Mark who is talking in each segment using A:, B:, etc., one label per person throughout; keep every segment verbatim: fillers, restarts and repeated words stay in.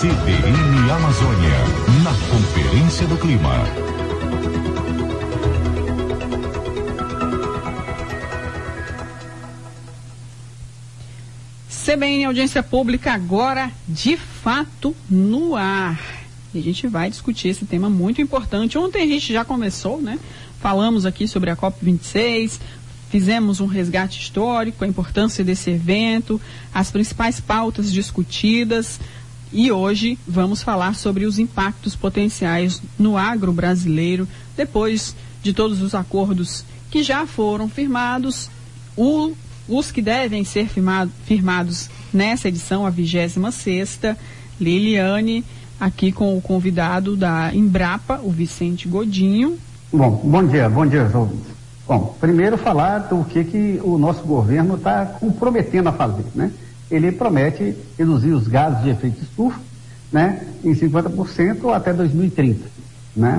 A: C B N Amazônia, na Conferência do Clima.
B: C B N Audiência Pública agora, de fato, no ar. E a gente vai discutir esse tema muito importante. Ontem a gente já começou, né? Falamos aqui sobre a COP vinte e seis, fizemos um resgate histórico, a importância desse evento, as principais pautas discutidas. E hoje vamos falar sobre os impactos potenciais no agro brasileiro, depois de todos os acordos que já foram firmados, o, os que devem ser firmado, firmados nessa edição, a vigésima sexta. Liliane, aqui com o convidado da Embrapa, o Vicente Godinho.
C: Bom, bom dia, bom dia, ouvintes. Bom, primeiro falar do que, que o nosso governo está comprometendo a fazer, né? Ele promete reduzir os gases de efeito estufa, né, em cinquenta por cento até dois mil e trinta, né?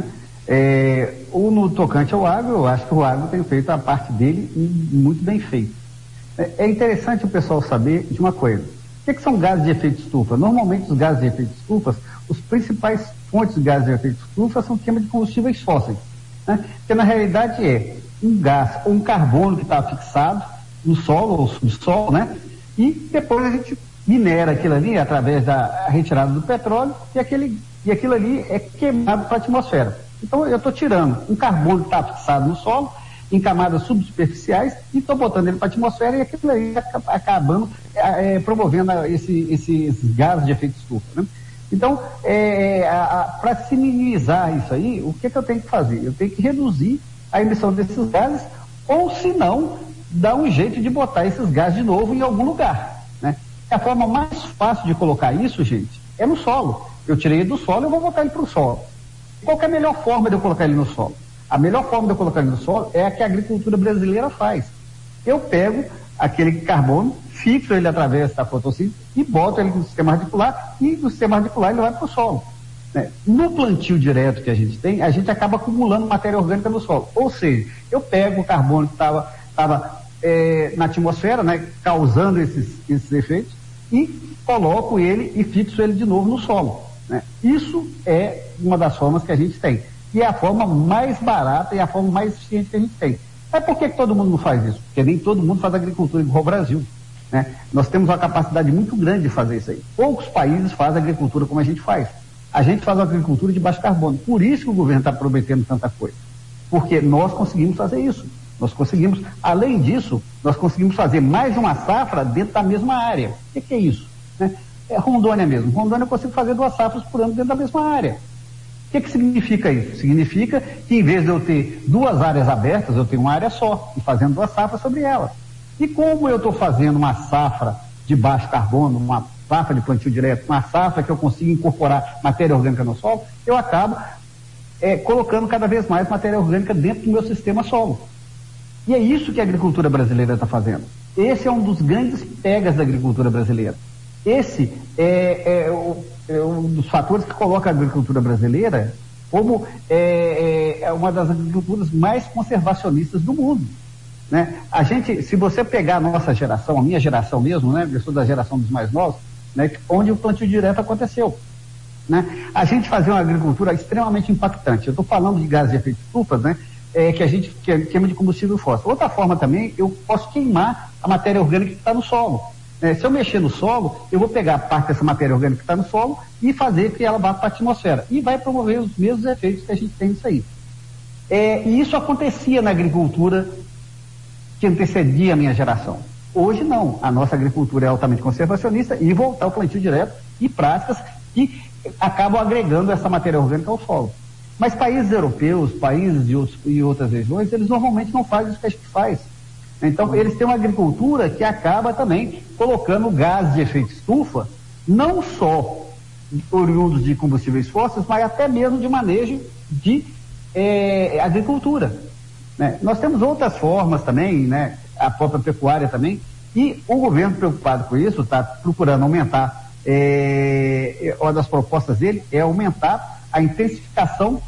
C: É, o no tocante ao agro, eu acho que o agro tem feito a parte dele muito bem feito. É, é interessante o pessoal saber de uma coisa. O que, que são gases de efeito estufa? Normalmente os gases de efeito estufa, os principais fontes de gases de efeito estufa são queima de combustíveis fósseis, né? Porque na realidade é um gás ou um carbono que está fixado no solo ou subsolo, né? E depois a gente minera aquilo ali através da retirada do petróleo e, aquele, e aquilo ali é queimado para a atmosfera. Então eu estou tirando um carbono que está fixado no solo, em camadas subsuperficiais, e estou botando ele para a atmosfera e aquilo ali acaba acabando é, promovendo esse, esse, esses gases de efeito estufa, né? Então, é, para se minimizar isso aí, o que, que eu tenho que fazer? Eu tenho que reduzir a emissão desses gases, ou se não, dar um jeito de botar esses gases de novo em algum lugar, né? A forma mais fácil de colocar isso, gente, é no solo. Eu tirei ele do solo e eu vou botar ele para o solo. Qual que é a melhor forma de eu colocar ele no solo? A melhor forma de eu colocar ele no solo é a que a agricultura brasileira faz. Eu pego aquele carbono, fixo ele através da fotossíntese e boto ele no sistema radicular, e no sistema radicular ele vai para o solo, né? No plantio direto que a gente tem, a gente acaba acumulando matéria orgânica no solo. Ou seja, eu pego o carbono que estava estava é, na atmosfera, né, causando esses, esses efeitos, e coloco ele e fixo ele de novo no solo, né? Isso é uma das formas que a gente tem, e é a forma mais barata e a forma mais eficiente que a gente tem. É por que todo mundo não faz isso? Porque nem todo mundo faz agricultura igual ao Brasil, né? Nós temos uma capacidade muito grande de fazer isso aí. Poucos países fazem agricultura como a gente faz. A gente faz uma agricultura de baixo carbono. Por isso que o governo está prometendo tanta coisa. Porque nós conseguimos fazer isso. Nós conseguimos, além disso, nós conseguimos fazer mais de uma safra dentro da mesma área. O que, que é isso, né? É Rondônia mesmo. Rondônia eu consigo fazer duas safras por ano dentro da mesma área. O que, que significa isso? Significa que em vez de eu ter duas áreas abertas, eu tenho uma área só, e fazendo duas safras sobre ela. E como eu estou fazendo uma safra de baixo carbono, uma safra de plantio direto, uma safra que eu consigo incorporar matéria orgânica no solo, eu acabo é, colocando cada vez mais matéria orgânica dentro do meu sistema solo. E é isso que a agricultura brasileira está fazendo. Esse é um dos grandes pegas da agricultura brasileira. Esse é, é, o, é um dos fatores que coloca a agricultura brasileira como é, é uma das agriculturas mais conservacionistas do mundo, né? A gente, se você pegar a nossa geração, a minha geração mesmo, né? Eu sou da geração dos mais novos, né? Onde o plantio direto aconteceu, né? A gente fazia uma agricultura extremamente impactante. Eu estou falando de gases de efeito estufa, né? É, que a gente queima de combustível fóssil. Outra forma também, eu posso queimar a matéria orgânica que está no solo. É, se eu mexer no solo, eu vou pegar parte dessa matéria orgânica que está no solo e fazer que ela vá para a atmosfera. E vai promover os mesmos efeitos que a gente tem nisso aí. É, e isso acontecia na agricultura que antecedia a minha geração. Hoje não. A nossa agricultura é altamente conservacionista e voltar ao plantio direto e práticas que acabam agregando essa matéria orgânica ao solo. Mas países europeus, países de outros, e outras regiões, eles normalmente não fazem isso que a gente faz. Então, eles têm uma agricultura que acaba também colocando gases de efeito estufa, não só oriundos de combustíveis fósseis, mas até mesmo de manejo de eh, agricultura, né? Nós temos outras formas também, né? A própria pecuária também, e o governo, preocupado com isso, está procurando aumentar, eh, uma das propostas dele é aumentar a intensificação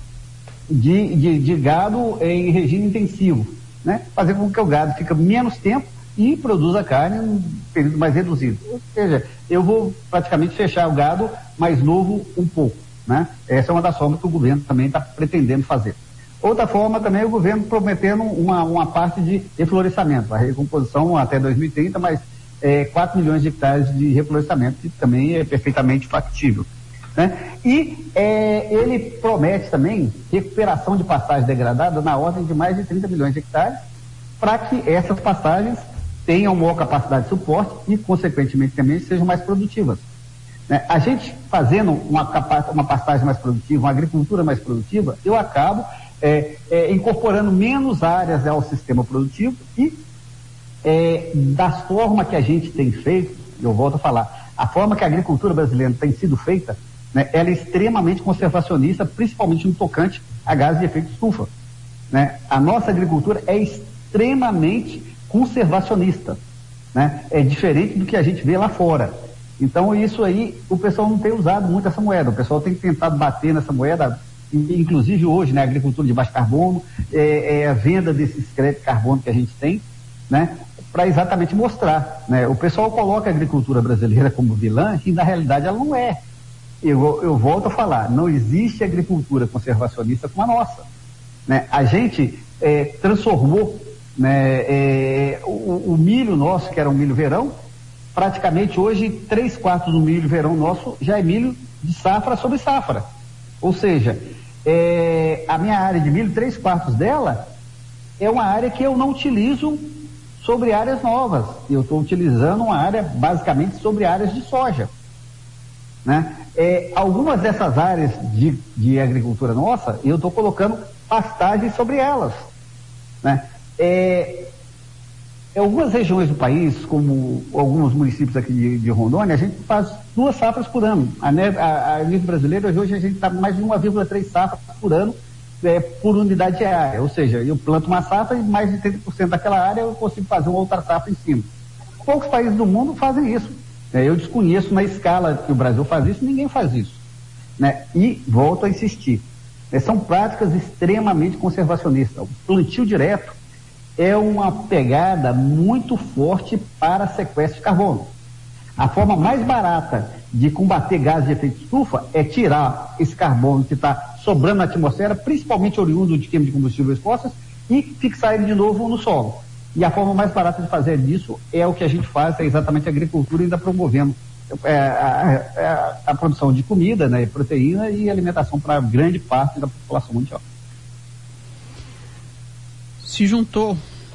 C: de, de, de gado em regime intensivo, né? Fazer com que o gado fique menos tempo e produz a carne em um período mais reduzido. Ou seja, eu vou praticamente fechar o gado mais novo um pouco, né? Essa é uma das formas que o governo também está pretendendo fazer. Outra forma também é o governo prometendo uma, uma parte de reflorestamento, a recomposição até dois mil e trinta, mas é, quatro milhões de hectares de reflorestamento, que também é perfeitamente factível, né? E é, ele promete também recuperação de pastagem degradada na ordem de mais de trinta milhões de hectares, para que essas pastagens tenham maior capacidade de suporte e, consequentemente, também sejam mais produtivas. Né? A gente fazendo uma, uma pastagem mais produtiva, uma agricultura mais produtiva, eu acabo é, é, incorporando menos áreas ao sistema produtivo e, é, da forma que a gente tem feito, eu volto a falar, a forma que a agricultura brasileira tem sido feita, né, ela é extremamente conservacionista, principalmente no tocante a gases de efeito estufa. Né? A nossa agricultura é extremamente conservacionista, né? É diferente do que a gente vê lá fora. Então isso aí, o pessoal não tem usado muito essa moeda, o pessoal tem tentado bater nessa moeda, inclusive hoje, né, a agricultura de baixo carbono, é, é a venda desses créditos de carbono que a gente tem, né, para exatamente mostrar, né? O pessoal coloca a agricultura brasileira como vilã e na realidade ela não é. Eu, eu volto a falar, não existe agricultura conservacionista como a nossa, né? A gente é, transformou, né, é, o, o milho nosso, que era um milho verão, praticamente hoje três quartos do milho verão nosso já é milho de safra sobre safra. Ou seja, é, a minha área de milho, três quartos dela é uma área que eu não utilizo sobre áreas novas. Eu estou utilizando uma área basicamente sobre áreas de soja, né? É, algumas dessas áreas de, de agricultura nossa, eu estou colocando pastagem sobre elas, né? É, em algumas regiões do país, como alguns municípios aqui de, de Rondônia, a gente faz duas safras por ano. A, a, a nível brasileiro, hoje a gente está mais de uma vírgula três safras por ano, é, por unidade de área. Ou seja, eu planto uma safra e mais de trinta por cento daquela área eu consigo fazer uma outra safra em cima. Poucos países do mundo fazem isso. É, eu desconheço na escala que o Brasil faz isso, ninguém faz isso, né? E volto a insistir, é, são práticas extremamente conservacionistas. O plantio direto é uma pegada muito forte para sequestro de carbono. A forma mais barata de combater gases de efeito estufa é tirar esse carbono que está sobrando na atmosfera, principalmente oriundo de queima de combustíveis fósseis, e fixar ele de novo no solo. E a forma mais barata de fazer isso é o que a gente faz, é exatamente a agricultura, ainda promovendo é, a, a, a produção de comida, né, proteína e alimentação para grande parte da população mundial.
B: Se juntou,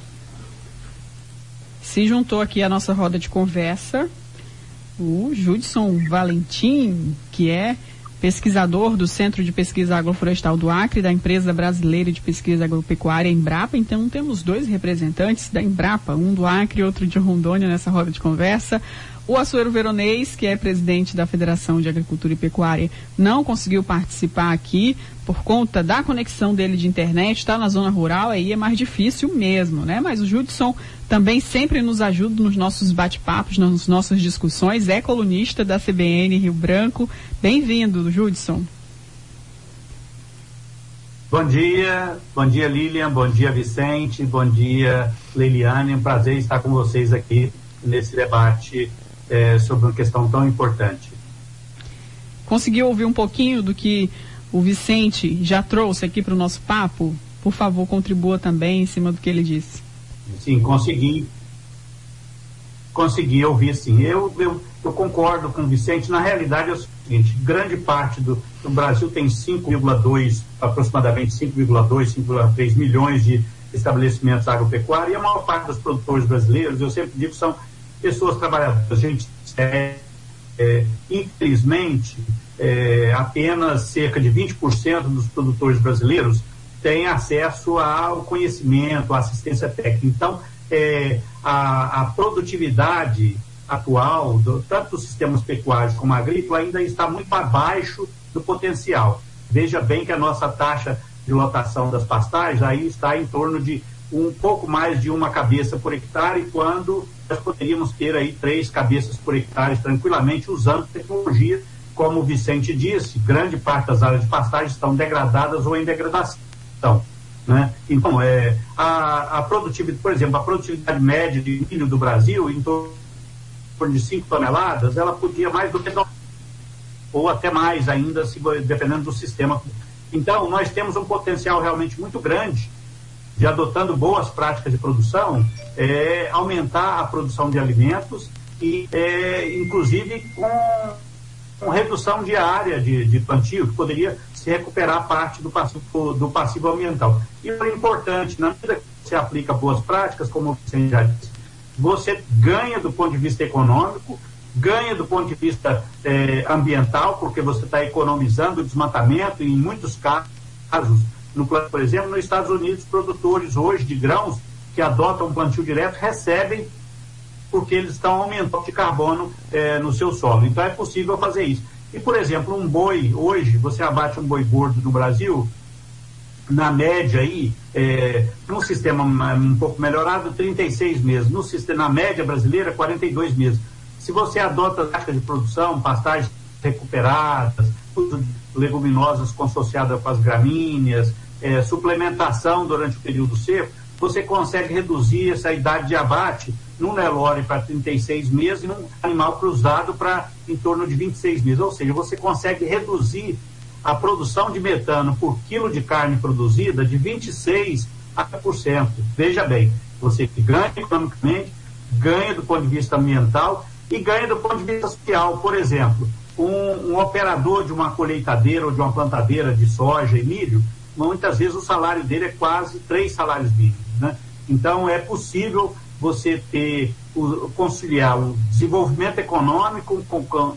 B: se juntou aqui a nossa roda de conversa o Judson Valentim, que é pesquisador do Centro de Pesquisa Agroflorestal do Acre, da Empresa Brasileira de Pesquisa Agropecuária, Embrapa. Então temos dois representantes da Embrapa, um do Acre e outro de Rondônia nessa roda de conversa. O Assuero Veronês, que é presidente da Federação de Agricultura e Pecuária, não conseguiu participar aqui por conta da conexão dele de internet, está na zona rural, aí é mais difícil mesmo, né? Mas o Judson também sempre nos ajuda nos nossos bate-papos, nas nossas discussões, é colunista da C B N Rio Branco. Bem-vindo, Judson.
D: Bom dia, bom dia Lilian, bom dia Vicente, bom dia Leiliane, é um prazer estar com vocês aqui nesse debate É, sobre uma questão tão importante.
B: Conseguiu ouvir um pouquinho do que o Vicente já trouxe aqui para o nosso papo? Por favor, contribua também em cima do que ele disse.
D: Sim, consegui. Consegui ouvir, sim. Eu, eu, eu concordo com o Vicente. Na realidade é o seguinte, grande parte do, do Brasil tem cinco vírgula dois, aproximadamente cinco vírgula dois, cinco vírgula três milhões de estabelecimentos agropecuários, e a maior parte dos produtores brasileiros, eu sempre digo, são pessoas trabalhadoras. A gente, é, é, infelizmente, é, apenas cerca de vinte por cento dos produtores brasileiros têm acesso ao conhecimento, à assistência técnica. Então, é, a, a produtividade atual, do, tanto dos sistemas pecuários como agrícolas, ainda está muito abaixo do potencial. Veja bem que a nossa taxa de lotação das pastagens aí está em torno de um pouco mais de uma cabeça por hectare, quando nós poderíamos ter aí três cabeças por hectare tranquilamente, usando tecnologia. Como o Vicente disse, grande parte das áreas de pastagem estão degradadas ou em degradação. Então, né? Então, é, a, a produtividade, por exemplo, a produtividade média de milho do Brasil, em torno de cinco toneladas, ela podia mais do que ou até mais ainda, se, dependendo do sistema. Então, nós temos um potencial realmente muito grande de, adotando boas práticas de produção, é, aumentar a produção de alimentos e, é, inclusive, com, com redução de área de, de plantio, que poderia se recuperar parte do passivo, do passivo ambiental. E é importante, na medida que você aplica boas práticas, como você já disse, você ganha do ponto de vista econômico, ganha do ponto de vista eh, ambiental, porque você está economizando o desmatamento, e em muitos casos, no, por exemplo, nos Estados Unidos, produtores hoje de grãos que adotam plantio direto recebem porque eles estão aumentando de carbono eh, no seu solo. Então é possível fazer isso. E, por exemplo, um boi, hoje, você abate um boi gordo no Brasil, na média aí, é, num sistema um pouco melhorado, trinta e seis meses. No sistema, na média brasileira, quarenta e dois meses. Se você adota táticas de produção, pastagens recuperadas, leguminosas consociadas com as gramíneas, é, suplementação durante o período seco, você consegue reduzir essa idade de abate num Nelore para trinta e seis meses e num animal cruzado para em torno de vinte e seis meses. Ou seja, você consegue reduzir a produção de metano por quilo de carne produzida de vinte e seis a trinta por cento. Veja bem, você ganha economicamente, ganha do ponto de vista ambiental e ganha do ponto de vista social. Por exemplo, um, um operador de uma colheitadeira ou de uma plantadeira de soja e milho, muitas vezes o salário dele é quase três salários mínimos, né? Então é possível você ter, o, conciliar o desenvolvimento econômico com, com,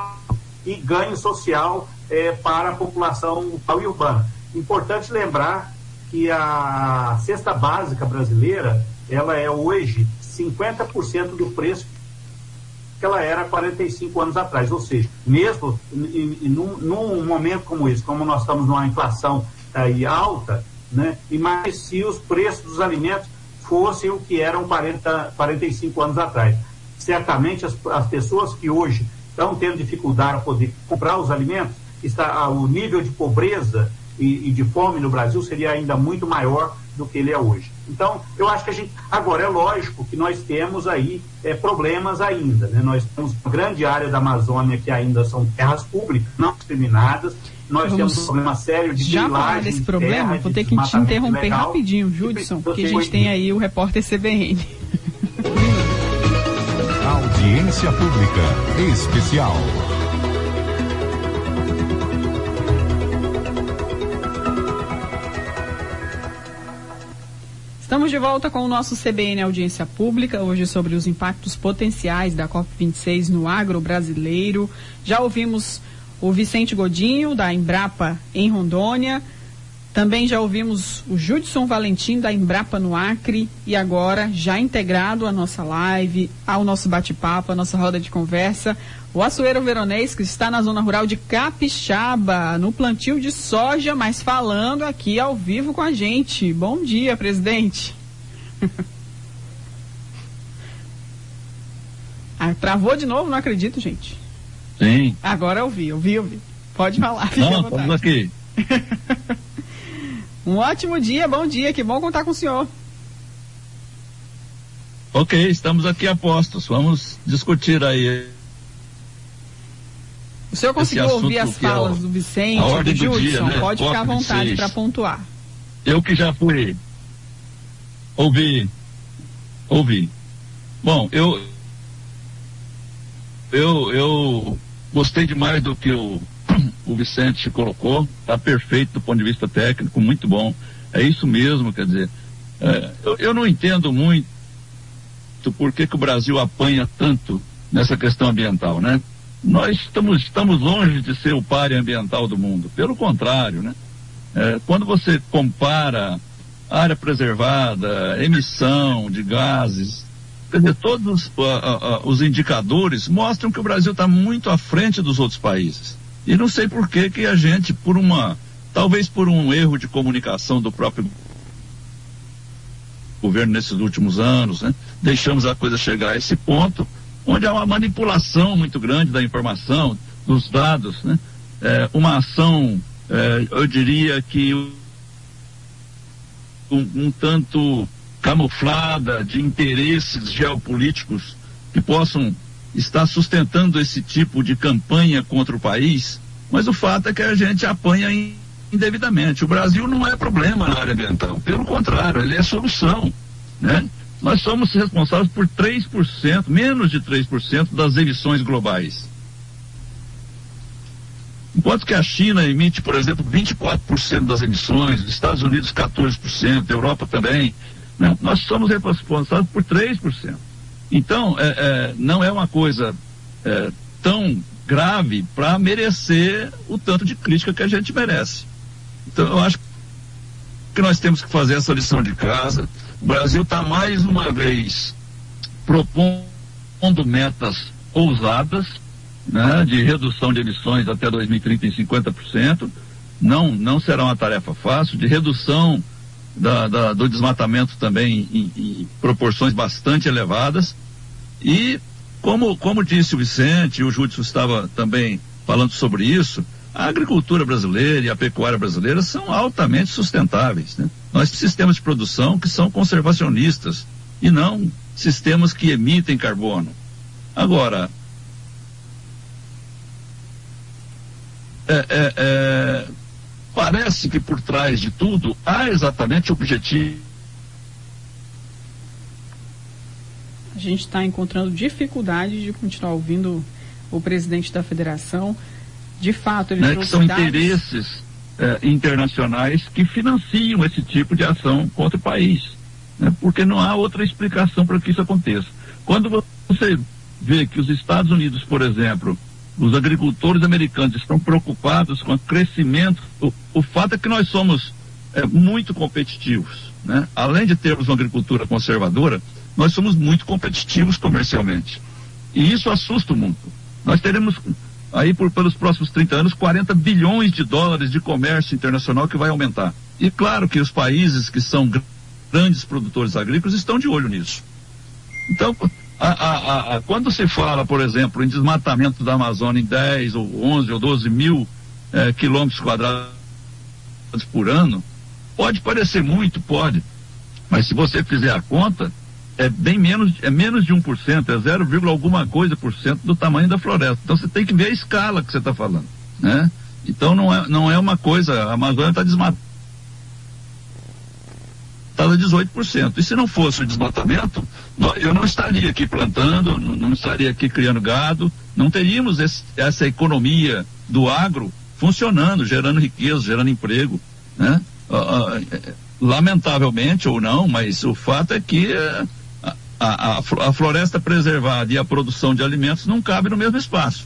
D: e ganho social É, para a população rural e urbana. Importante lembrar que a cesta básica brasileira, ela é hoje cinquenta por cento do preço que ela era há quarenta e cinco anos atrás. Ou seja, mesmo em, em, num, num momento como esse, como nós estamos numa inflação aí alta, né, imagine se os preços dos alimentos fossem o que eram quarenta, quarenta e cinco anos atrás. Certamente as, as pessoas que hoje estão tendo dificuldade para poder comprar os alimentos, está, o nível de pobreza e, e de fome no Brasil seria ainda muito maior do que ele é hoje. Então, eu acho que a gente, agora é lógico que nós temos aí é, problemas ainda, né? Nós temos uma grande área da Amazônia que ainda são terras públicas, não discriminadas. Nós
B: Vamos
D: temos um problema sério de
B: já falar desse problema, vou ter que te interromper
D: legal.
B: rapidinho, Judson, porque a gente tem aí o repórter C B N.
A: Audiência Pública Especial.
B: Estamos de volta com o nosso C B N Audiência Pública, hoje sobre os impactos potenciais da COP vinte e seis no agro brasileiro. Já ouvimos o Vicente Godinho, da Embrapa em Rondônia. Também já ouvimos o Judson Valentim, da Embrapa no Acre. E agora, já integrado à nossa live, ao nosso bate-papo, à nossa roda de conversa, o Açoeiro Veronês, que está na zona rural de Capixaba, no plantio de soja, mas falando aqui ao vivo com a gente. Bom dia, presidente. Ah, travou de novo? Não acredito, gente.
E: Sim.
B: Agora eu vi, eu vi, eu vi. Pode falar, fique à
E: Não,
B: vontade.
E: estamos aqui.
B: Um ótimo dia, bom dia, que bom contar com o senhor.
E: Ok, estamos aqui a postos, vamos discutir aí.
B: O senhor conseguiu ouvir as falas
E: é o,
B: do Vicente, do Judson?
E: Dia, né?
B: Pode ficar à vontade para pontuar.
E: Eu que já fui. Ouvi. Ouvi. Bom, eu. Eu, eu gostei demais do que o, o Vicente colocou. Está perfeito do ponto de vista técnico, muito bom. É isso mesmo, quer dizer. É, eu, eu não entendo muito por que, que o Brasil apanha tanto nessa questão ambiental, né? Nós estamos, estamos longe de ser o páreo ambiental do mundo. Pelo contrário, né? É, quando você compara área preservada, emissão de gases, quer dizer, todos uh, uh, uh, os indicadores mostram que o Brasil está muito à frente dos outros países. E não sei por que que a gente, por uma, talvez por um erro de comunicação do próprio governo nesses últimos anos, né? Deixamos a coisa chegar a esse ponto, onde há uma manipulação muito grande da informação, dos dados, né? É, uma ação, é, eu diria que um, um tanto camuflada de interesses geopolíticos que possam estar sustentando esse tipo de campanha contra o país, mas o fato é que a gente apanha indevidamente. O Brasil não é problema na área ambiental, pelo contrário, ele é solução, né? Nós somos responsáveis por três por cento, menos de três por cento das emissões globais. Enquanto que a China emite, por exemplo, vinte e quatro por cento das emissões, os Estados Unidos quatorze por cento, a Europa também, né? Nós somos responsáveis por três por cento. Então, é, é, não é uma coisa é, tão grave para merecer o tanto de crítica que a gente merece. Então, eu acho que nós temos que fazer essa lição de casa. O Brasil está mais uma vez propondo metas ousadas, né, de redução de emissões até dois mil e trinta em cinquenta por cento. Não, não será uma tarefa fácil, de redução da, da, do desmatamento também em, em proporções bastante elevadas. E, como, como disse o Vicente, e o Júlio estava também falando sobre isso, a agricultura brasileira e a pecuária brasileira são altamente sustentáveis, né? Nós temos sistemas de produção que são conservacionistas e não sistemas que emitem carbono. Agora, é, é, é, parece que por trás de tudo há exatamente o objetivo.
B: A gente está encontrando dificuldade de continuar ouvindo o presidente da federação. De fato, ele
E: né,
B: trouxe
E: que são
B: dados...
E: interesses eh, internacionais que financiam esse tipo de ação contra o país, né, porque não há outra explicação para que isso aconteça. Quando você vê que os Estados Unidos, por exemplo, os agricultores americanos estão preocupados com o crescimento, o, o fato é que nós somos eh, muito competitivos, né? Além de termos uma agricultura conservadora, nós somos muito competitivos comercialmente. E isso assusta muito. Nós teremos aí por, pelos próximos trinta anos, quarenta bilhões de dólares de comércio internacional que vai aumentar. E claro que os países que são gr- grandes produtores agrícolas estão de olho nisso. Então, a, a, a, quando se fala, por exemplo, em desmatamento da Amazônia em dez, ou onze, ou doze mil eh, quilômetros quadrados por ano, pode parecer muito, pode. Mas se você fizer a conta, é bem menos, é menos de um por cento, é zero, alguma coisa por cento do tamanho da floresta. Então você tem que ver a escala que você está falando, né? Então não é, não é uma coisa, a Amazônia está desmatada dezoito por cento. E se não fosse o desmatamento, eu não estaria aqui plantando, não estaria aqui criando gado, não teríamos esse, essa economia do agro funcionando, gerando riqueza, gerando emprego, né? Uh, uh, lamentavelmente ou não, mas o fato é que uh, A, a, a floresta preservada e a produção de alimentos não cabem no mesmo espaço,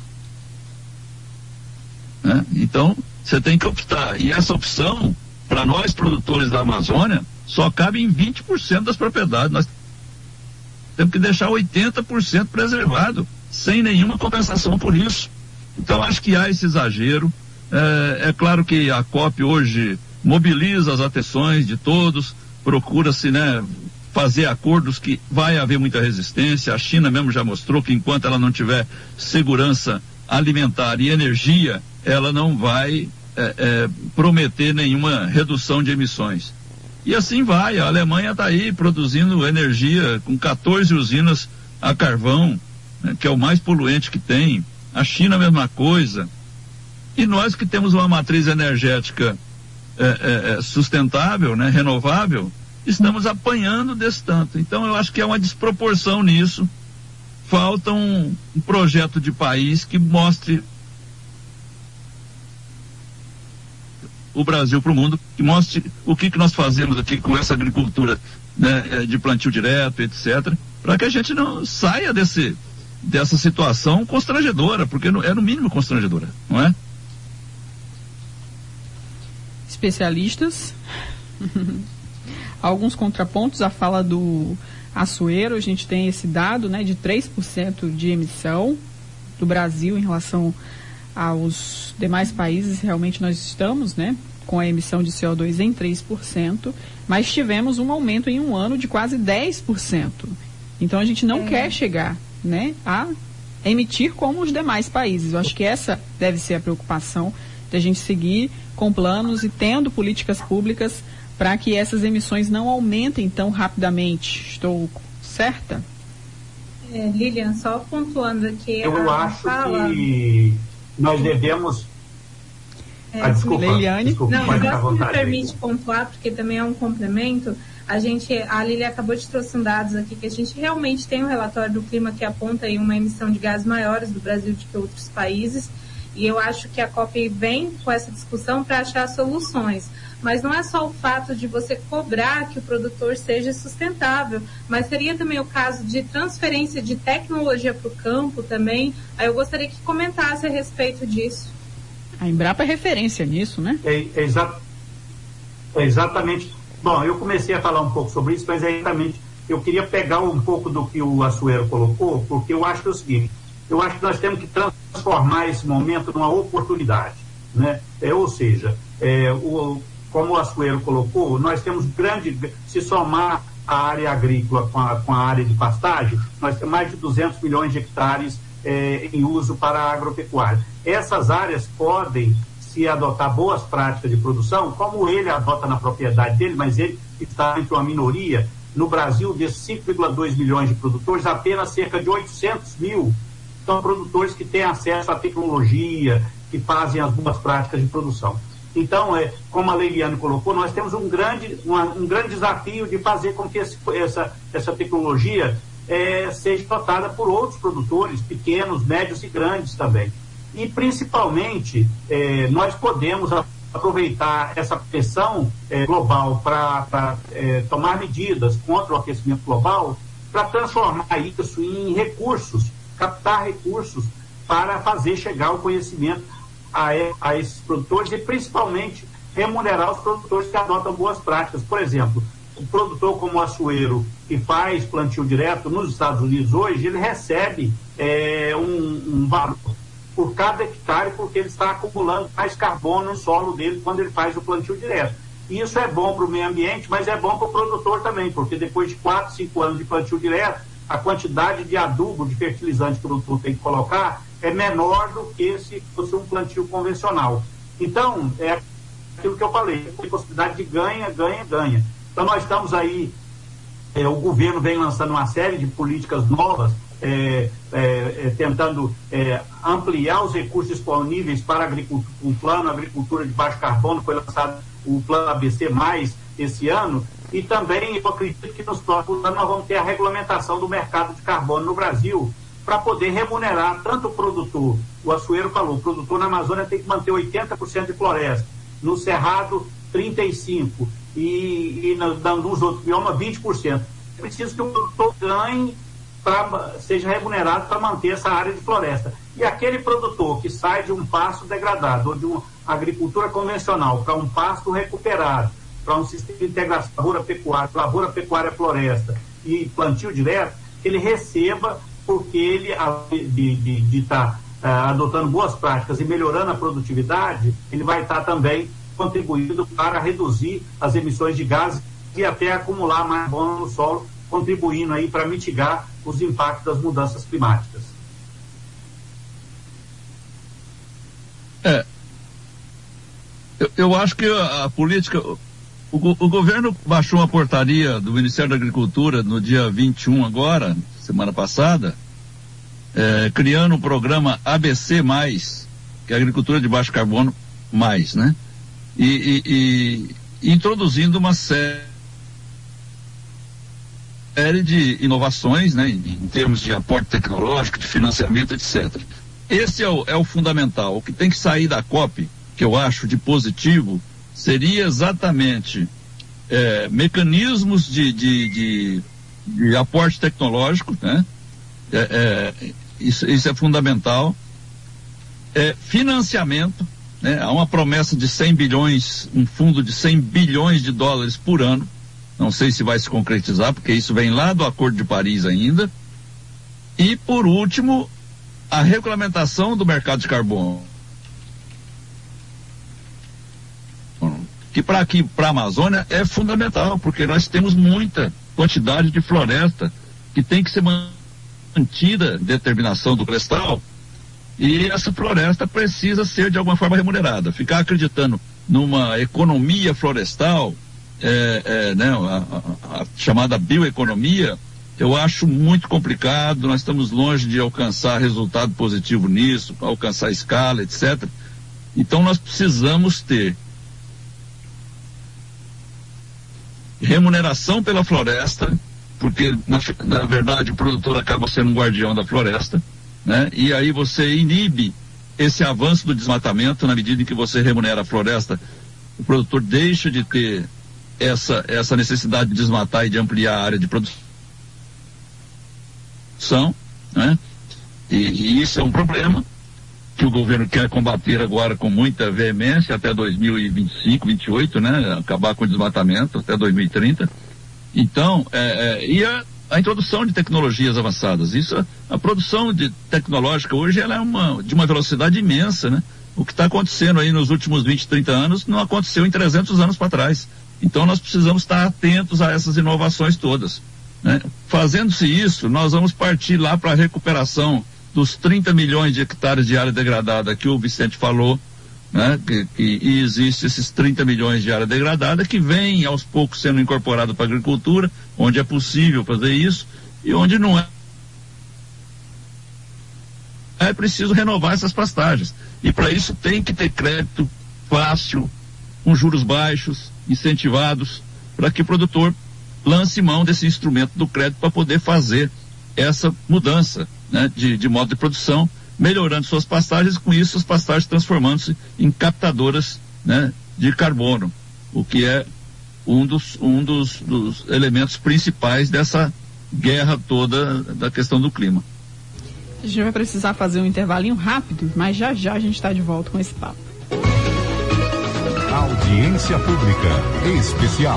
E: né? Então, você tem que optar. E essa opção, para nós produtores da Amazônia, só cabe em vinte por cento das propriedades. Nós temos que deixar oitenta por cento preservado, sem nenhuma compensação por isso. Então, acho que há esse exagero. É, é claro que a COP hoje mobiliza as atenções de todos, procura-se, né, fazer acordos que vai haver muita resistência. A China mesmo já mostrou que enquanto ela não tiver segurança alimentar e energia, ela não vai é, é, prometer nenhuma redução de emissões. E assim vai, a Alemanha está aí produzindo energia com quatorze usinas a carvão, né, que é o mais poluente que tem. A China a mesma coisa. E nós que temos uma matriz energética é, é, sustentável, né, renovável, estamos apanhando desse tanto. Então eu acho que é uma desproporção nisso. Falta um, um projeto de país que mostre o Brasil para o mundo, que mostre o que, que nós fazemos aqui com essa agricultura, né, de plantio direto, etcétera, para que a gente não saia desse, dessa situação constrangedora, porque é no mínimo constrangedora, não é?
B: Especialistas alguns contrapontos à fala do Assuero. A gente tem esse dado, né, de três por cento de emissão do Brasil em relação aos demais países. Realmente nós estamos, né, com a emissão de C O dois em três por cento, mas tivemos um aumento em um ano de quase dez por cento. Então a gente não é. quer chegar, né, a emitir como os demais países. Eu acho que essa deve ser a preocupação, de a gente seguir com planos e tendo políticas públicas para que essas emissões não aumentem tão rapidamente. Estou certa?
F: É, Lilian, só pontuando aqui.
D: Eu acho fala... que nós devemos.
F: É,
D: ah, desculpa,
B: Liliane.
F: Desculpa, não, mas se me permite pontuar, porque também é um complemento. A gente, a Lilian acabou de trouxe um dados aqui que a gente realmente tem um relatório do clima que aponta aí uma emissão de gases maiores do Brasil do que outros países. E eu acho que a COP vem com essa discussão para achar soluções. Mas não é só o fato de você cobrar que o produtor seja sustentável, mas seria também o caso de transferência de tecnologia para o campo também. Aí eu gostaria que comentasse a respeito disso.
B: A Embrapa é referência nisso, né?
D: É, é, exa é exatamente. Bom, eu comecei a falar um pouco sobre isso, mas é exatamente, eu queria pegar um pouco do que o Assuero colocou, porque eu acho que é o seguinte, eu acho que nós temos que transformar esse momento numa oportunidade, né? É, ou seja, é, o, como o Assuero colocou, nós temos grande, se somar a área agrícola com a, com a área de pastagem, nós temos mais de duzentos milhões de hectares é, em uso para a agropecuária. Essas áreas podem se adotar boas práticas de produção, como ele adota na propriedade dele, mas ele está entre uma minoria. No Brasil, desses cinco vírgula dois milhões de produtores, apenas cerca de oitocentos mil são produtores que têm acesso à tecnologia, que fazem as boas práticas de produção. Então, é, como a Leiliane colocou, nós temos um grande, uma, um grande desafio de fazer com que esse, essa, essa tecnologia é, seja adotada por outros produtores, pequenos, médios e grandes também. E, principalmente, eh, nós podemos aproveitar essa pressão eh, global para eh, tomar medidas contra o aquecimento global, para transformar isso em recursos, captar recursos para fazer chegar o conhecimento a, a esses produtores e, principalmente, remunerar os produtores que adotam boas práticas. Por exemplo, o produtor como o Assuero, que faz plantio direto nos Estados Unidos hoje, ele recebe eh, um, um valor por cada hectare, porque ele está acumulando mais carbono no solo dele quando ele faz o plantio direto. E isso é bom para o meio ambiente, mas é bom para o produtor também, porque depois de quatro, cinco anos de plantio direto, a quantidade de adubo, de fertilizante que o produtor tem que colocar é menor do que se fosse um plantio convencional. Então, é aquilo que eu falei, tem possibilidade de ganha, ganha, ganha. Então nós estamos aí, é, o governo vem lançando uma série de políticas novas, É, é, é, tentando é, ampliar os recursos disponíveis para a agricultura, um plano agricultura de baixo carbono, foi lançado o plano A B C mais esse ano, e também eu acredito que nos próximos anos nós vamos ter a regulamentação do mercado de carbono no Brasil, para poder remunerar tanto o produtor, o Assuero falou, o produtor na Amazônia tem que manter oitenta por cento de floresta, no Cerrado trinta e cinco por cento e, e nos outros biomas vinte por cento. É preciso que o produtor ganhe, Pra, seja remunerado para manter essa área de floresta. E aquele produtor que sai de um pasto degradado ou de uma agricultura convencional para um pasto recuperado, para um sistema de integração lavoura-pecuária, lavoura-pecuária-floresta e plantio direto, ele receba, porque ele, de estar tá, uh, adotando boas práticas e melhorando a produtividade, ele vai estar tá também contribuindo para reduzir as emissões de gases e até acumular mais carbono no solo, contribuindo aí para mitigar os impactos das mudanças climáticas.
E: É, eu, eu acho que a, a política, o, o governo baixou uma portaria do Ministério da Agricultura no dia vinte e um agora, semana passada, é, criando um programa A B C mais, que é a agricultura de baixo carbono mais, né? E, e, e introduzindo uma série série de inovações, né, em termos de aporte tecnológico, de financiamento, etcétera. Esse é o, é o fundamental. O que tem que sair da COP, que eu acho de positivo, seria exatamente é, mecanismos de, de, de, de aporte tecnológico, né? É, é, isso, isso é fundamental. É, financiamento, né? Há uma promessa de cem bilhões, um fundo de cem bilhões de dólares por ano. Não sei se vai se concretizar, porque isso vem lá do Acordo de Paris ainda. E, por último, a regulamentação do mercado de carbono. Que para aqui, para a Amazônia, é fundamental, porque nós temos muita quantidade de floresta que tem que ser mantida, determinação do florestal, e essa floresta precisa ser de alguma forma remunerada. Ficar acreditando numa economia florestal é, é, né, a, a, a chamada bioeconomia, eu acho muito complicado. Nós estamos longe de alcançar resultado positivo nisso, alcançar escala, etcétera. Então nós precisamos ter remuneração pela floresta, porque na, na verdade o produtor acaba sendo um guardião da floresta, né? E aí você inibe esse avanço do desmatamento. Na medida em que você remunera a floresta, o produtor deixa de ter essa, essa necessidade de desmatar e de ampliar a área de produção, né? E, e isso é um problema que o governo quer combater agora com muita veemência até dois mil e vinte e cinco, vinte e oito, né? Acabar com o desmatamento até dois mil e trinta. Então, é, é, e a, a introdução de tecnologias avançadas. Isso, a produção de, tecnológica hoje ela é uma, de uma velocidade imensa, né? O que está acontecendo aí nos últimos vinte, trinta anos não aconteceu em trezentos anos para trás. Então nós precisamos estar atentos a essas inovações todas, né? Fazendo-se isso, nós vamos partir lá para a recuperação dos trinta milhões de hectares de área degradada que o Vicente falou, né? Que, que, e existe esses trinta milhões de área degradada que vem aos poucos sendo incorporado para a agricultura, onde é possível fazer isso e onde não é. É preciso renovar essas pastagens. E para isso tem que ter crédito fácil, com juros baixos, incentivados, para que o produtor lance mão desse instrumento do crédito para poder fazer essa mudança, né, de, de modo de produção, melhorando suas pastagens, com isso as pastagens transformando-se em captadoras, né, de carbono, o que é um dos, um dos, dos elementos principais dessa guerra toda da questão do clima.
B: A gente vai precisar fazer um intervalinho rápido, mas já já a gente está de volta com esse papo.
A: Audiência Pública Especial.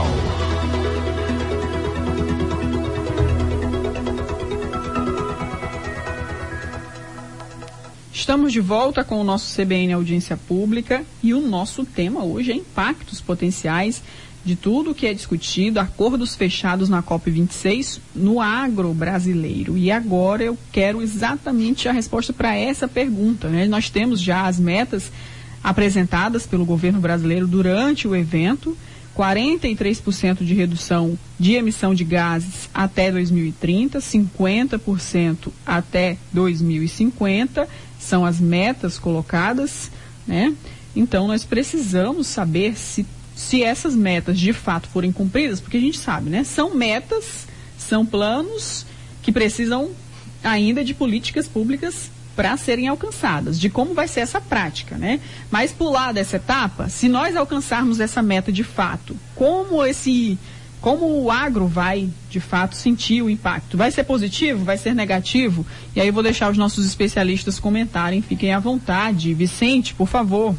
B: Estamos de volta com o nosso C B N Audiência Pública e o nosso tema hoje é impactos potenciais de tudo que é discutido, acordos fechados na COP vinte e seis no agro brasileiro. E agora eu quero exatamente a resposta para essa pergunta, né? Nós temos já as metas apresentadas pelo governo brasileiro durante o evento, quarenta e três por cento de redução de emissão de gases até dois mil e trinta, cinquenta por cento até dois mil e cinquenta, são as metas colocadas, né? Então nós precisamos saber se se essas metas de fato forem cumpridas, porque a gente sabe, né? São metas, são planos que precisam ainda de políticas públicas para serem alcançadas, de como vai ser essa prática, né? Mas pular dessa etapa, se nós alcançarmos essa meta de fato, como esse, como o agro vai de fato sentir o impacto? Vai ser positivo? Vai ser negativo? E aí eu vou deixar os nossos especialistas comentarem, fiquem à vontade. Vicente, por favor.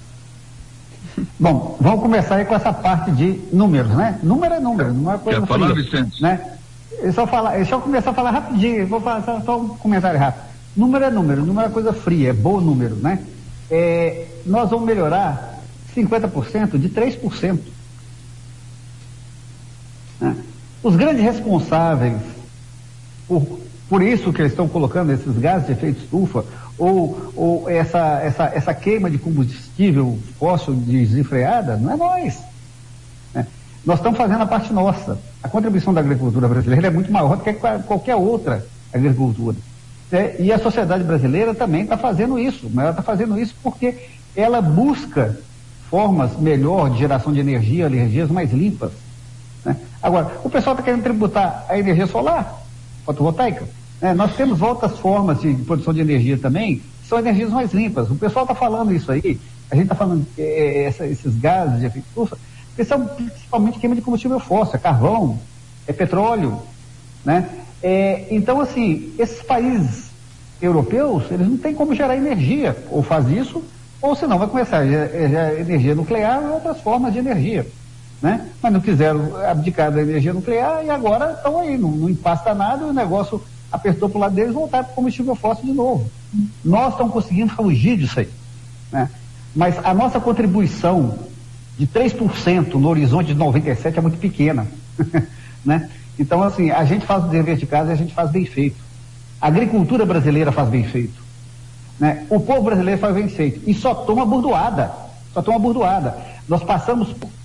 C: Bom, vamos começar aí com essa parte de números, né? Número é número, não é coisa
E: Quer falar,
C: fria,
E: Vicente?
C: né? Eu só falar, deixa eu começar a falar rapidinho, vou fazer só um comentário rápido. Número é número, número é coisa fria, é bom número, né? É, nós vamos melhorar cinquenta por cento de três por cento. Né? Os grandes responsáveis por, por isso que eles estão colocando esses gases de efeito estufa, ou, ou essa, essa, essa queima de combustível fóssil desenfreada, não é nós. Né? Nós estamos fazendo a parte nossa. A contribuição da agricultura brasileira é muito maior do que qualquer outra agricultura. É, e a sociedade brasileira também está fazendo isso, mas ela está fazendo isso porque ela busca formas melhor de geração de energia, energias mais limpas. Né? Agora, o pessoal está querendo tributar a energia solar, fotovoltaica. É, nós temos outras formas de, de produção de energia também, que são energias mais limpas. O pessoal está falando isso aí, a gente está falando é, essa, esses gases de efeito estufa, que são principalmente queima de combustível fóssil, é carvão, é petróleo, né? É, então, assim, esses países europeus, eles não têm como gerar energia, ou faz isso, ou senão vai começar a gerar energia nuclear ou outras formas de energia, né? Mas não quiseram abdicar da energia nuclear e agora estão aí, não, não empasta nada, o negócio apertou para o lado deles, voltar para o combustível fóssil de novo. Nós estamos conseguindo fugir disso aí, né? Mas a nossa contribuição de três por cento no horizonte de noventa e sete é muito pequena, né? Então, assim, a gente faz o dever de casa e a gente faz bem feito. A agricultura brasileira faz bem feito, né? O povo brasileiro faz bem feito e só toma burdoada, só toma burdoada. Nós passamos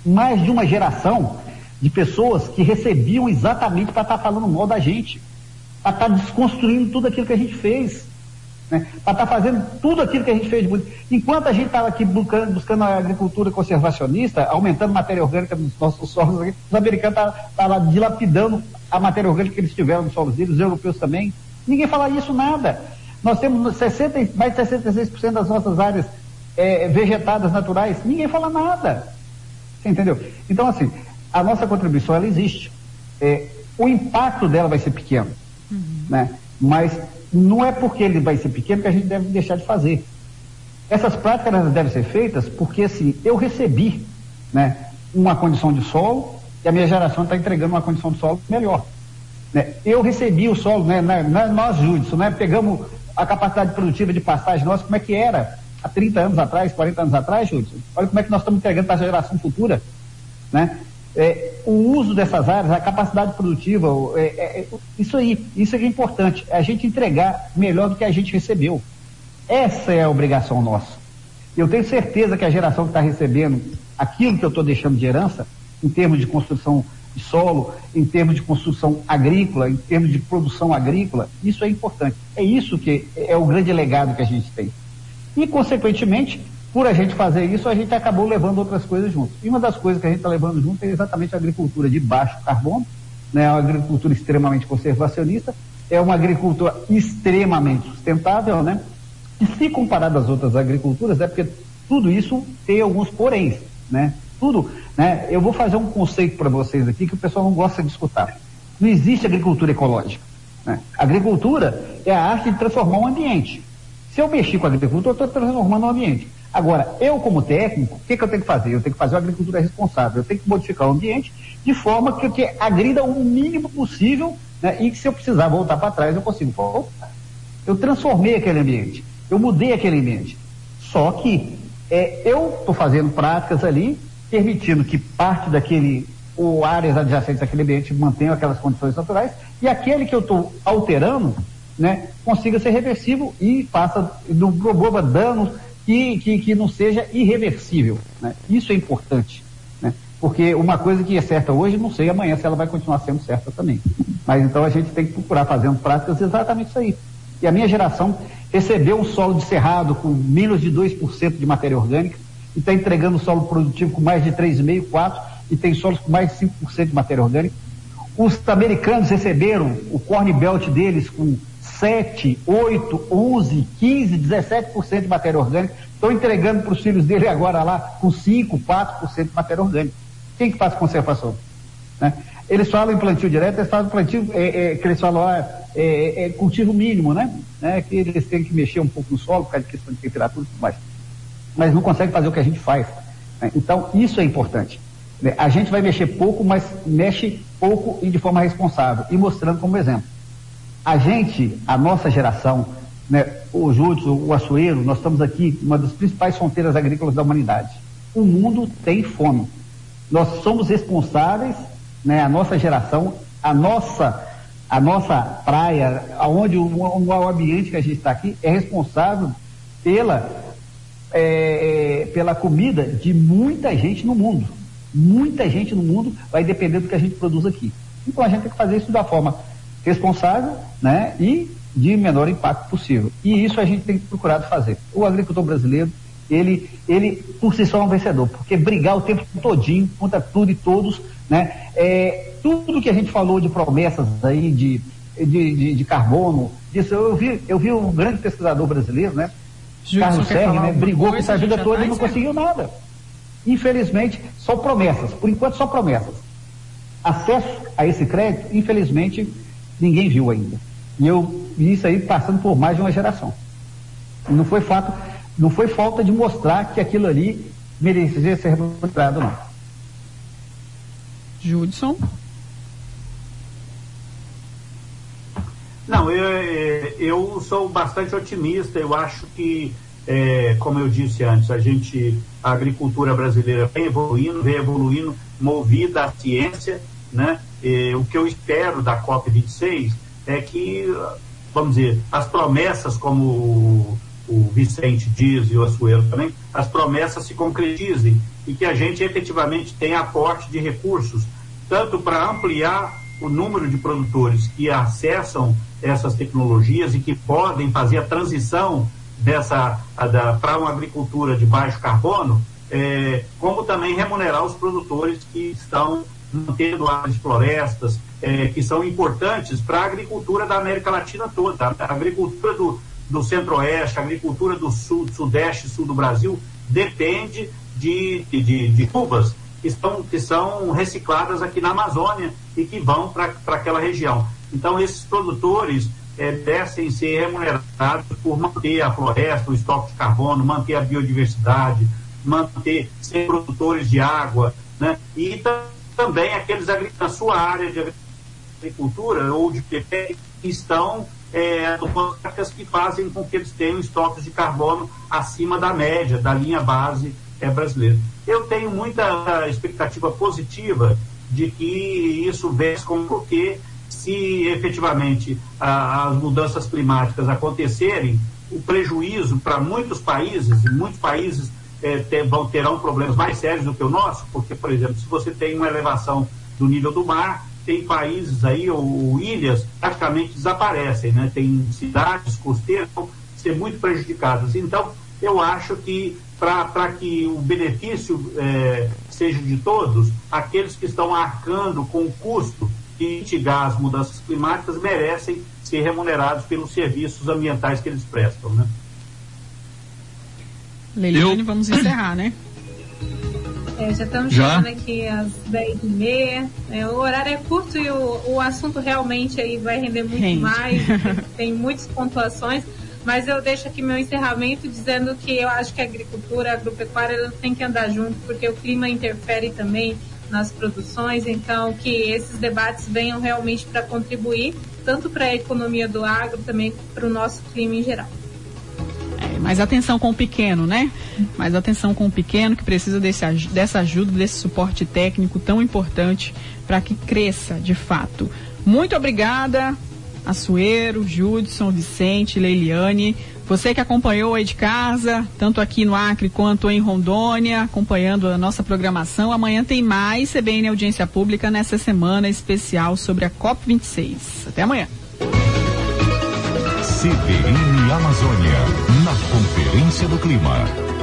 C: mais de uma geração de pessoas que recebiam exatamente para estar tá falando mal da gente, para estar tá desconstruindo tudo aquilo que a gente fez, né? Para estar tá fazendo tudo aquilo que a gente fez de muito. Enquanto a gente estava aqui buscando, buscando a agricultura conservacionista, aumentando matéria orgânica nos nossos solos, aqui, os americanos estavam dilapidando a matéria orgânica que eles tiveram nos solos deles, os europeus também. Ninguém fala isso, nada. Nós temos sessenta, mais de sessenta e seis por cento das nossas áreas é, vegetadas naturais, ninguém fala nada. Você entendeu? Então, assim, a nossa contribuição, ela existe. É, o impacto dela vai ser pequeno, uhum. né? Mas não é porque ele vai ser pequeno que a gente deve deixar de fazer. Essas práticas elas devem ser feitas porque, assim, eu recebi, né, uma condição de solo e a minha geração está entregando uma condição de solo melhor. Né? Eu recebi o solo, né, na, na, nós, Júdice, né, pegamos a capacidade produtiva de pastagem nossa, como é que era há trinta anos atrás, quarenta anos atrás, Júdice? Olha como é que nós estamos entregando para a geração futura, né? É, o uso dessas áreas, a capacidade produtiva, é, é, isso aí, isso é importante, a gente entregar melhor do que a gente recebeu. Essa é a obrigação nossa. Eu tenho certeza que a geração que está recebendo aquilo que eu estou deixando de herança, em termos de construção de solo, em termos de construção agrícola, em termos de produção agrícola, isso é importante. É isso que é o grande legado que a gente tem. E, consequentemente, por a gente fazer isso, a gente acabou levando outras coisas junto. E uma das coisas que a gente está levando junto é exatamente a agricultura de baixo carbono, né? Uma agricultura extremamente conservacionista, é uma agricultura extremamente sustentável, né? E se comparado às outras agriculturas, é porque tudo isso tem alguns poréns, né? Tudo, né? Eu vou fazer um conceito para vocês aqui que o pessoal não gosta de escutar. Não existe agricultura ecológica, né? Agricultura é a arte de transformar um ambiente. Se eu mexer com a agricultura, eu estou transformando um ambiente. Agora, eu como técnico, o que, que eu tenho que fazer? Eu tenho que fazer uma agricultura responsável, eu tenho que modificar o ambiente de forma que, que agrida o mínimo possível, né? E que se eu precisar voltar para trás, eu consigo voltar. Eu transformei aquele ambiente, eu mudei aquele ambiente. Só que é, eu estou fazendo práticas ali, permitindo que parte daquele, ou áreas adjacentes àquele ambiente mantenham aquelas condições naturais, e aquele que eu estou alterando, né, consiga ser reversível e faça, não promova danos que, que, que não seja irreversível, né? Isso é importante, né? Porque uma coisa que é certa hoje, não sei amanhã se ela vai continuar sendo certa também. Mas então a gente tem que procurar fazendo práticas exatamente isso aí. E a minha geração recebeu um solo de cerrado com menos de dois por cento de matéria orgânica e está entregando solo produtivo com mais de três vírgula cinco, quatro, e tem solos com mais de cinco por cento de matéria orgânica. Os americanos receberam o corn belt deles com sete, oito, onze, quinze, dezessete por cento de matéria orgânica, estão entregando para os filhos dele agora lá com cinco, quatro por cento de matéria orgânica. Quem que faz conservação? Né? Eles falam em plantio direto, eles falam em plantio, é, é, que eles falam lá, é, é cultivo mínimo, né? É, que eles têm que mexer um pouco no solo por causa de questão de temperatura e tudo mais. Mas não consegue fazer o que a gente faz, né? Então, isso é importante. Né? A gente vai mexer pouco, mas mexe pouco e de forma responsável, e mostrando como exemplo. A gente, a nossa geração, né, o Júdice, o Açoeiro, nós estamos aqui, uma das principais fronteiras agrícolas da humanidade. O mundo tem fome. Nós somos responsáveis, né, a nossa geração, a nossa, a nossa praia, aonde o, o ambiente que a gente está aqui, é responsável pela, é, pela comida de muita gente no mundo. Muita gente no mundo vai depender do que a gente produz aqui. Então a gente tem que fazer isso da forma responsável, né, e de menor impacto possível. E isso a gente tem procurado fazer. O agricultor brasileiro, ele, ele por si só é um vencedor, porque brigar o tempo todinho contra tudo e todos, né, é, tudo que a gente falou de promessas aí, de, de, de, de carbono, disso, eu vi, eu vi um grande pesquisador brasileiro, né, Júlio, Carlos Serri, né, brigou com essa vida toda e não conseguiu nada. Infelizmente, só promessas, por enquanto só promessas. Acesso a esse crédito, infelizmente, ninguém viu ainda. E eu vi isso aí passando por mais de uma geração. Não foi fato, não foi falta de mostrar que aquilo ali merecia ser remunerado, não.
B: Judson?
D: Não, eu, eu sou bastante otimista. Eu acho que, é, como eu disse antes, a gente, a agricultura brasileira vem evoluindo, vem evoluindo, movida à ciência, né? E, o que eu espero da COP vinte e seis é que, vamos dizer, as promessas como o, o Vicente diz e o Assuero também, as promessas se concretizem e que a gente efetivamente tenha aporte de recursos, tanto para ampliar o número de produtores que acessam essas tecnologias e que podem fazer a transição dessa para uma agricultura de baixo carbono, é, como também remunerar os produtores que estão mantendo áreas de florestas, é, que são importantes para a agricultura da América Latina toda. A agricultura do, do Centro-Oeste, a agricultura do Sul, Sudeste e Sul do Brasil depende de, de, de chuvas que são, que são recicladas aqui na Amazônia e que vão para aquela região. Então, esses produtores é, devem ser remunerados por manter a floresta, o estoque de carbono, manter a biodiversidade, manter, ser produtores de água, né? E tam, também aqueles na sua área de agricultura ou de P P que estão é, que fazem com que eles tenham estoques de carbono acima da média, da linha base é, brasileira. Eu tenho muita expectativa positiva de que isso vença, como porque se efetivamente a, as mudanças climáticas acontecerem, o prejuízo para muitos países, e muitos países é, ter, vão, terão problemas mais sérios do que o nosso, porque, por exemplo, se você tem uma elevação do nível do mar, tem países aí, ou, ou ilhas, praticamente desaparecem, né? Tem cidades costeiras que vão ser muito prejudicadas. Então, eu acho que para que o benefício é, seja de todos, aqueles que estão arcando com o custo de mitigar as mudanças climáticas merecem ser remunerados pelos serviços ambientais que eles prestam, né?
B: Leiliane, vamos encerrar, né?
F: É, já estamos chegando aqui às dez e meia. É, o horário é curto e o, o assunto realmente aí vai render muito Rende. mais. Tem muitas pontuações. Mas eu deixo aqui meu encerramento dizendo que eu acho que a agricultura, a agropecuária, ela tem que andar junto, porque o clima interfere também nas produções, então que esses debates venham realmente para contribuir, tanto para a economia do agro, também para o nosso clima em geral.
B: É, mais atenção com o pequeno, né? Mais atenção com o pequeno, que precisa desse, dessa ajuda, desse suporte técnico tão importante para que cresça de fato. Muito obrigada, Assuero, Judson, Vicente, Leiliane, você que acompanhou aí de casa, tanto aqui no Acre quanto em Rondônia, acompanhando a nossa programação. Amanhã tem mais C B N Audiência Pública nessa semana especial sobre a COP vinte e seis. Até amanhã.
A: C B N Amazônia, na Conferência do Clima.